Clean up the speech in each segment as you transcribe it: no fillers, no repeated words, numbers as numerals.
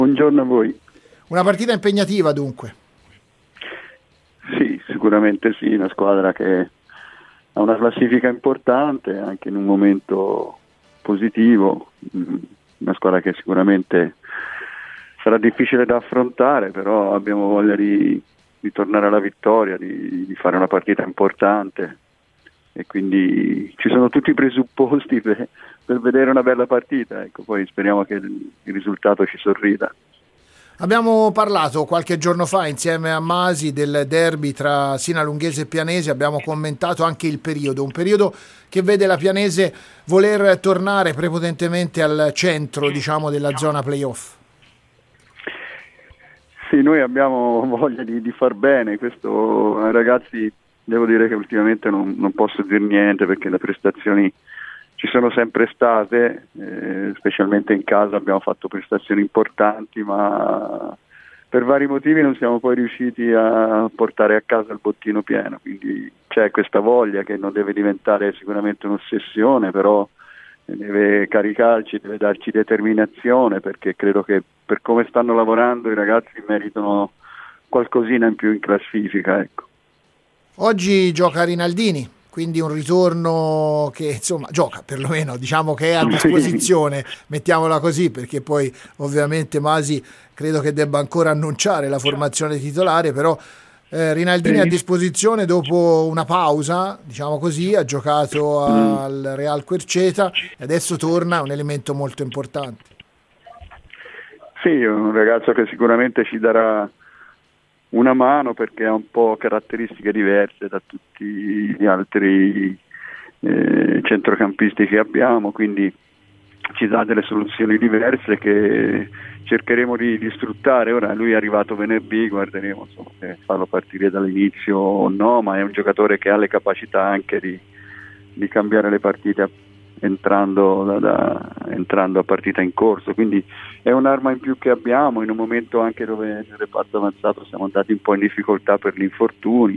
Buongiorno a voi. Una partita impegnativa dunque. Sì, sicuramente sì, una squadra che ha una classifica importante, anche in un momento positivo, una squadra che sicuramente sarà difficile da affrontare, però abbiamo voglia di tornare alla vittoria, di fare una partita importante e quindi ci sono tutti i presupposti per vedere una bella partita, ecco, poi speriamo che il risultato ci sorrida. Abbiamo parlato qualche giorno fa insieme a Masi del derby tra Sinalunghese e Pianese, abbiamo commentato anche il periodo, un periodo che vede la Pianese voler tornare prepotentemente al centro, diciamo, della zona playoff. Sì, noi abbiamo voglia di far bene, questo ai ragazzi devo dire che ultimamente non posso dire niente perché le prestazioni ci sono sempre state, specialmente in casa abbiamo fatto prestazioni importanti, ma per vari motivi non siamo poi riusciti a portare a casa il bottino pieno, quindi c'è questa voglia che non deve diventare sicuramente un'ossessione, però deve caricarci, deve darci determinazione, perché credo che per come stanno lavorando i ragazzi meritano qualcosina in più in classifica, ecco. Oggi gioca Rinaldini, quindi un ritorno che insomma gioca, perlomeno diciamo che è a disposizione, mettiamola così, perché poi ovviamente Masi credo che debba ancora annunciare la formazione titolare, però Rinaldini a disposizione dopo una pausa, diciamo così, ha giocato al Real Querceta e adesso torna, un elemento molto importante. Sì, è un ragazzo che sicuramente ci darà una mano perché ha un po' caratteristiche diverse da tutti gli altri centrocampisti che abbiamo, quindi ci dà delle soluzioni diverse che cercheremo di sfruttare. Ora lui è arrivato venerdì, guarderemo se farlo partire dall'inizio o no, ma è un giocatore che ha le capacità anche di cambiare le partite entrando a partita in corso, quindi è un'arma in più che abbiamo in un momento anche dove nel reparto avanzato siamo andati un po' in difficoltà per gli infortuni,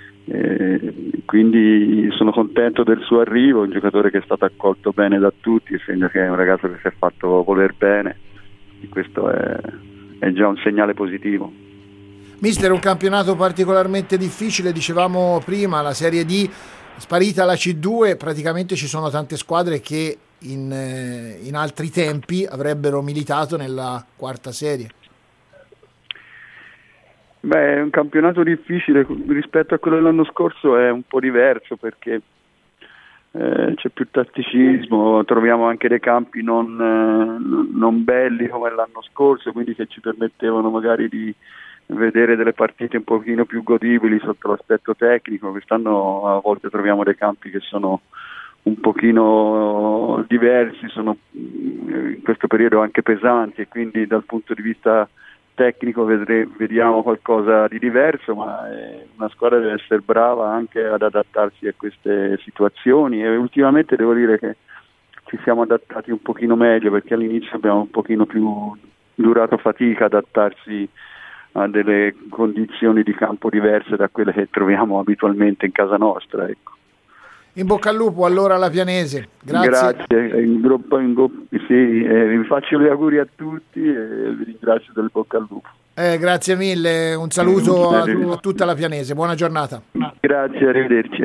quindi sono contento del suo arrivo, un giocatore che è stato accolto bene da tutti, essendo che è un ragazzo che si è fatto voler bene, e questo è già un segnale positivo. Mister, un campionato particolarmente difficile, dicevamo prima, la Serie D sparita la C2, praticamente ci sono tante squadre che in altri tempi avrebbero militato nella quarta serie. Beh, è un campionato difficile rispetto a quello dell'anno scorso, è un po' diverso perché c'è più tatticismo, troviamo anche dei campi non belli come l'anno scorso, quindi che ci permettevano magari di vedere delle partite un pochino più godibili sotto l'aspetto tecnico. Quest'anno a volte troviamo dei campi che sono un pochino diversi, sono in questo periodo anche pesanti e quindi dal punto di vista tecnico vediamo qualcosa di diverso, ma una squadra deve essere brava anche ad adattarsi a queste situazioni e ultimamente devo dire che ci siamo adattati un pochino meglio perché all'inizio abbiamo un pochino più durato fatica ad adattarsi a delle condizioni di campo diverse da quelle che troviamo abitualmente in casa nostra, ecco. In bocca al lupo allora alla Pianese, grazie. Grazie, vi faccio gli auguri a tutti e vi ringrazio del bocca al lupo. Grazie mille, un saluto a tutta la Pianese, buona giornata. Grazie, arrivederci.